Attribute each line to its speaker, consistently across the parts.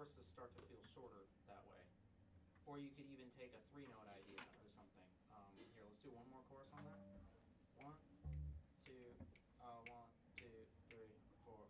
Speaker 1: courses start to feel shorter that way. Or you could even take a 3-note idea or something. Here, let's do one more chorus on that. 1, 2, 1, 2, 3, 4.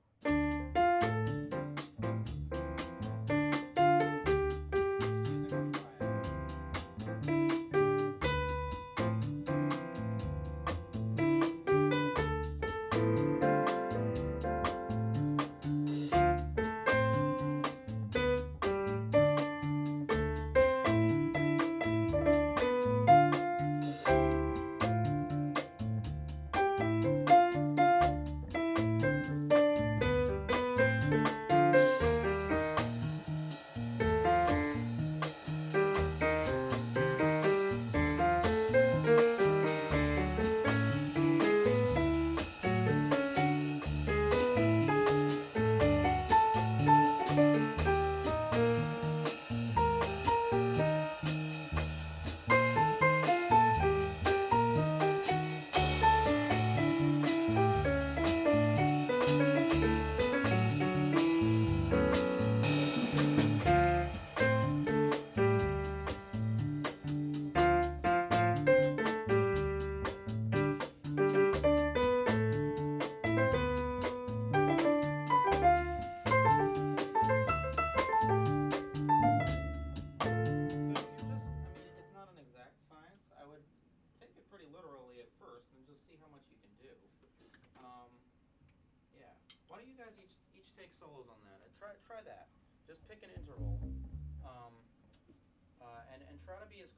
Speaker 1: Try that. Just pick an interval, and try to be as